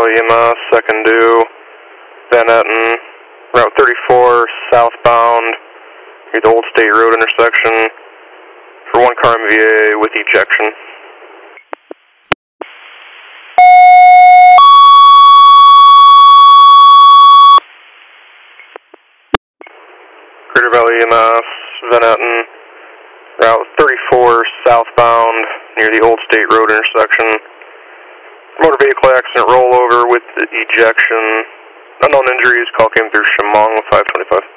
Valley EMS, second due, Van Etten, Route 34, southbound, near the Old State Road intersection, for one car MVA with ejection. Crater Valley EMS, Van Etten, Route 34, southbound, near the Old State Road intersection. Motor vehicle accident rollover with ejection. Unknown injuries, call came through Chemung 525.